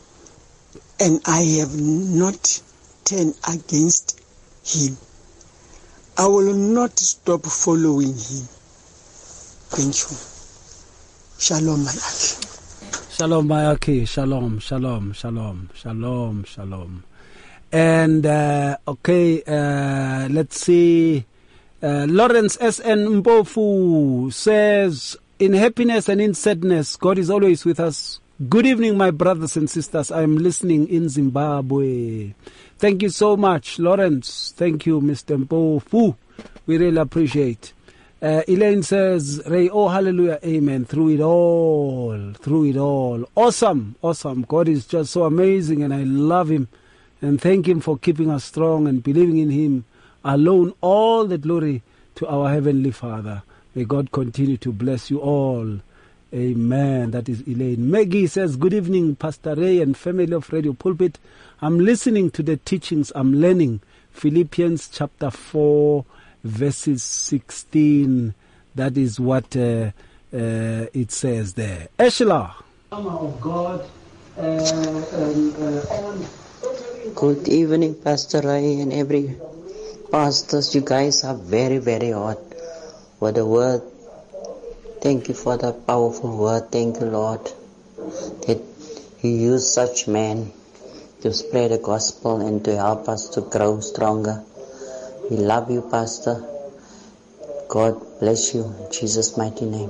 And I have not turned against him. I will not stop following him. Thank you. Shalom, my Aki. Shalom, my Aki. Shalom, shalom, shalom, shalom, shalom. And, uh, okay, uh, let's see. Uh, Lawrence S N Mpofu says, in happiness and in sadness, God is always with us. Good evening, my brothers and sisters. I am listening in Zimbabwe. Thank you so much, Lawrence. Thank you, Mister Mpofu. We really appreciate. Uh, Elaine says, Ray, oh, hallelujah, amen. Through it all, through it all. Awesome, awesome. God is just so amazing, and I love him. And thank him for keeping us strong and believing in him alone. All the glory to our Heavenly Father. May God continue to bless you all. Amen. That is Elaine. Maggie says, good evening, Pastor Ray and family of Radio Pulpit. I'm listening to the teachings. I'm learning Philippians chapter four, verses sixteen. That is what uh, uh, it says there. Eshla. Of God, uh, um, uh, good evening, Pastor Ray and every pastors. You guys are very, very hot for the word. Thank you for the powerful word. Thank you, Lord, that you use such men to spread the gospel and to help us to grow stronger. We love you, Pastor. God bless you in Jesus' mighty name.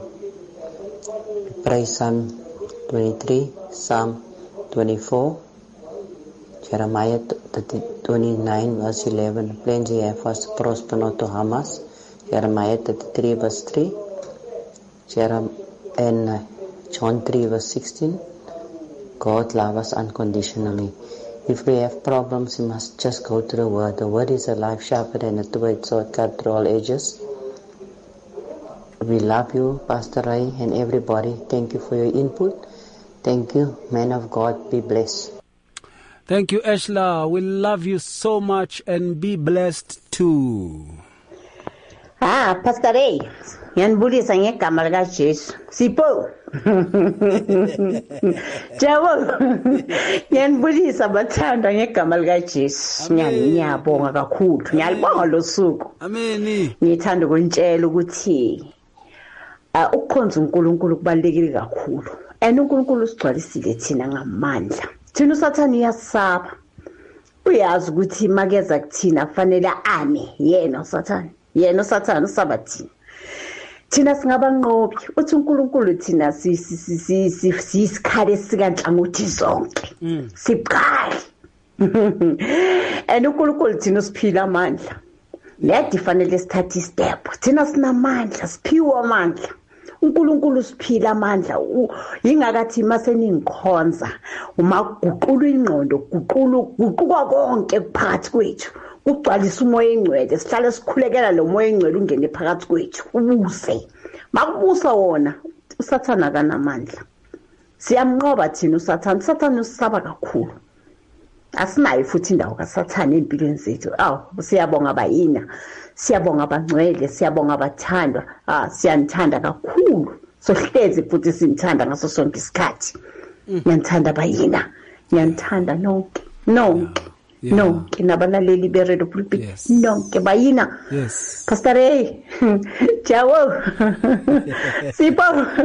We pray Psalm twenty-three, Psalm twenty-four, Jeremiah twenty-nine, verse eleven. Plans you have for us to prosper, not to harm us. Jeremiah thirty-three, verse three. And John three, verse sixteen. God loves us unconditionally. If we have problems, we must just go to the word. The word is a life sharper than a two-edged sword cut through all edges. We love you, Pastor Ray, and everybody. Thank you for your input. Thank you, man of God. Be blessed. Thank you, Eshla. We love you so much, and be blessed too. Ah, Pastor Ray. Yan buli sa ngegama lika Jesu. Sipho. Jabo. Yan buli sa bathanda ngegama lika Jesu. Ngiyabonga kakhulu. Ngiyalibonga lo suku. Amen. Ngithanda ukuntshela ukuthi ah ukukhonza uNkulunkulu kubalekile kakhulu. And uNkulunkulu usigcwalisile thina ngamandla. Thina uSathane uyasaba. Uyazi ukuthi makeza kuthina kufanele ame yena uSathane. Yena uSathane usabathini. Thina singabanqobi uthi uNkulunkulu thina sisikhale sikanhlangothi zonke siqale and uNkulunkulu thina usiphila amandla ledi fanele sithathe istep thina sinamandla siphiwe amandla uNkulunkulu usiphila amandla ingakathi maseningikhonza uma guqula ingqondo guqula guquka konke phakathi kwethu ukugcwalisa umoya engcwele sihlale sikhulekela lo moya engcwele ungene phakathi kwethu ubuse makubusa wona usathana kanamandla. Siyamnqoba thina usathana, usathana usisaba kakhulu. Asinayo futhi indawo kasathana empilweni zethu. Aw, siyabonga bayina. Siyabonga abangcwele, siyabonga abathandwa. Ah, siyanthanda kakhulu. Sohlezi futhi sinthanda ngaso sonke isikhathi. Ngiyanthanda bayina. Ngiyanthanda nonke. Nonke. Yeah. Nonke nabalaleli be-Radio Pulpit. Nonke bayina. Yes. Pastor Ray. Ciao. Sipo.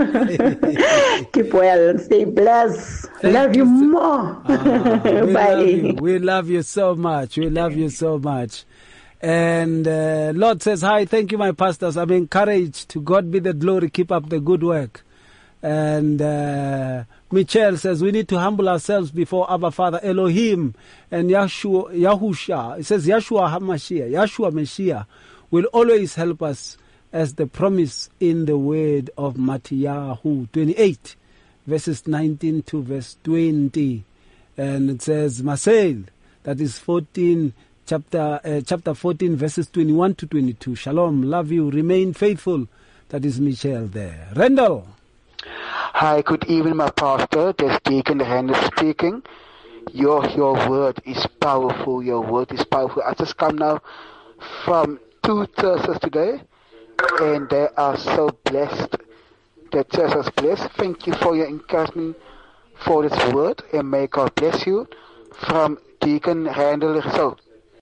Keep well and stay blessed. Thank Love you more. Ah, we Bye. love you. We love you so much. We love you so much. And uh, Lord says, hi, thank you, my pastors. I'm encouraged. To God be the glory. Keep up the good work. And uh, Michelle says, we need to humble ourselves before our Father Elohim and Yahshua, Yahusha. It says, Yahshua HaMashiach, Yahshua Mashiach will always help us as the promise in the word of Matthew twenty-eight, verses nineteen to verse twenty. And it says, Masail, that is fourteen, chapter, uh, chapter fourteen, verses twenty-one to twenty-two. Shalom, love you, remain faithful. That is Michelle there. Rendell. Hi, good evening, my pastor. This Deacon Henry speaking. Your your word is powerful. Your word is powerful. I just come now from two churches today, and they are so blessed. The church is blessed. Thank you for your encouragement for this word, and may God bless you. From Deacon Handel Result.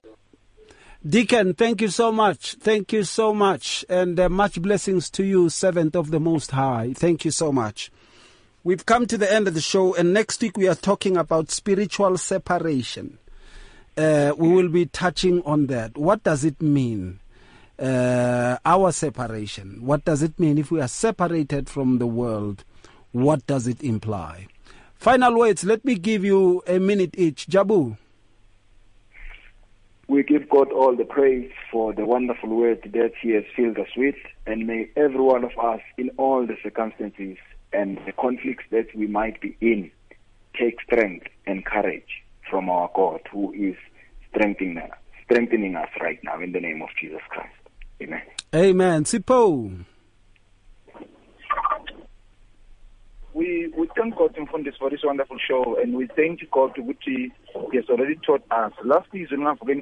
Deacon, thank you so much. Thank you so much. And uh, much blessings to you, servant of the Most High. Thank you so much. We've come to the end of the show, and next week we are talking about spiritual separation. Uh, we will be touching on that. What does it mean? Uh, our separation. What does it mean if we are separated from the world? What does it imply? Final words. Let me give you a minute each. Jabu. We give God all the praise for the wonderful word that He has filled us with, and may every one of us, in all the circumstances and the conflicts that we might be in, take strength and courage from our God, who is strengthening us, strengthening us right now in the name of Jesus Christ. Amen. Amen. Sipo. We we thank God for this for this wonderful show, and we thank God which He has already taught us. Last season,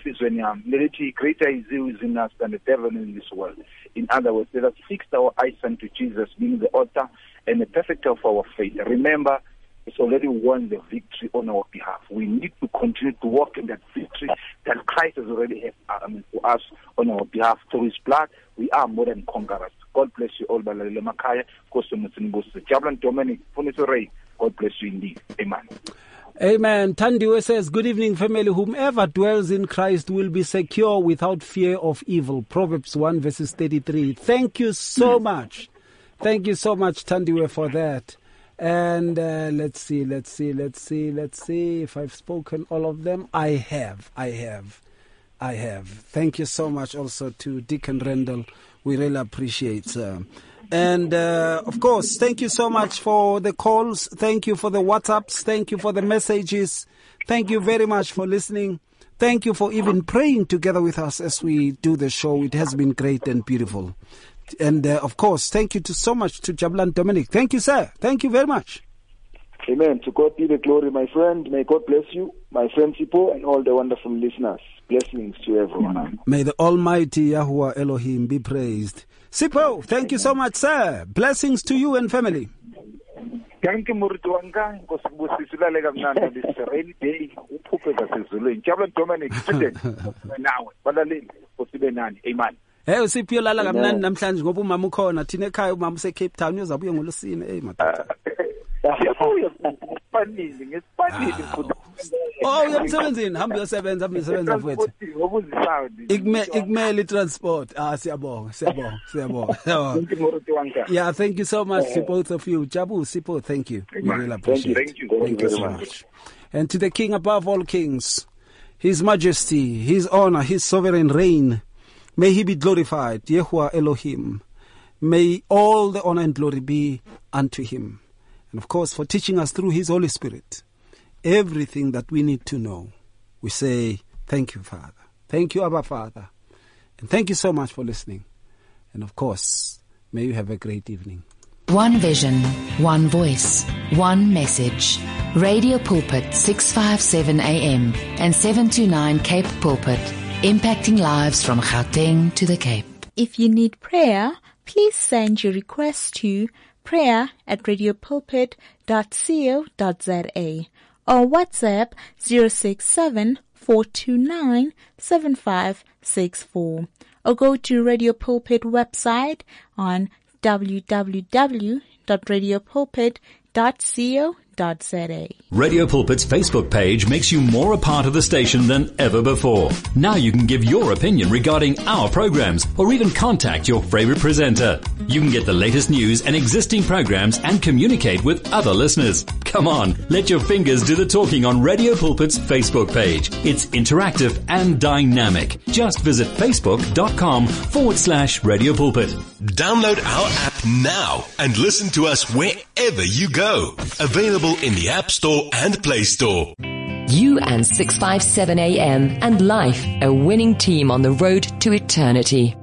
greater is He who is in us than the devil in this world. In other words, let us fix our eyes unto Jesus, being the author and the perfecter of our faith. Remember, it's already won the victory on our behalf. We need to continue to walk in that victory that Christ has already had I mean, for us on our behalf. Through His blood, we are more than conquerors. God bless you all. Balalele Makaya, Jablan Dominic, Ray. God bless you indeed. Amen. Amen. Tandiwe says, good evening, family. Whomever dwells in Christ will be secure without fear of evil. Proverbs one, verses thirty-three. Thank you so much. Thank you so much, Tandiwe, for that. And uh, let's see, let's see, let's see, let's see if I've spoken all of them. I have, I have, I have. Thank you so much also to Deacon Rendell. We really appreciate, sir. And, uh, of course, thank you so much for the calls. Thank you for the WhatsApps. Thank you for the messages. Thank you very much for listening. Thank you for even praying together with us as we do the show. It has been great and beautiful. And, uh, of course, thank you to so much to Jablan Dominic. Thank you, sir. Thank you very much. Amen. To God be the glory, my friend. May God bless you, my friend Sipo, and all the wonderful listeners. Blessings to everyone. May the Almighty Yahuwah Elohim be praised. Sipo, thank you so much, sir. Blessings to you and family. Thank you, Murituanga. Nkosibusisula kamnandi this rainy day. Uphupeza sezulwini. Jablan Dominic, nawe balaleli usibe nani. Amen. Hey usiphi yolala kamnandi namhlanje ngoba umama ukhona thina ekhaya umama use Cape Town uzabuye ngolosine hey madoda. Ngesiphanile ngesiphanile futhi. Oh uyamsebenzini hamba uyosebenza hamba uyosebenza mfowethu. Ikme ikmeli transport. Ah siyabonga siyabonga siyabonga. Yeah, thank you so much to both of you. Jabu, Sipo, thank you. We really appreciate it. Thank you, thank you so much. And to the King above all kings, His Majesty, His honor, His sovereign reign, may He be glorified, Yahuwah Elohim. May all the honor and glory be unto Him. And of course, for teaching us through His Holy Spirit everything that we need to know. We say, thank you, Father. Thank you, Abba Father. And thank you so much for listening. And of course, may you have a great evening. One vision, one voice, one message. Radio Pulpit six fifty-seven A M and seven twenty-nine Cape Pulpit, impacting lives from Gauteng to the Cape. If you need prayer, please send your request to prayer at radiopulpit dot co dot za or WhatsApp zero six seven, four two nine, seven five six four or go to Radio Pulpit website on w w w dot radiopulpit dot co dot za. Radio Pulpit's Facebook page makes you more a part of the station than ever before. Now you can give your opinion regarding our programs or even contact your favorite presenter. You can get the latest news and existing programs and communicate with other listeners. Come on, let your fingers do the talking on Radio Pulpit's Facebook page. It's interactive and dynamic. Just visit facebook.com forward slash Radio Pulpit. Download our app now and listen to us wherever you go. Available in the App Store and Play Store. You and six fifty-seven A M and life, a winning team on the road to eternity.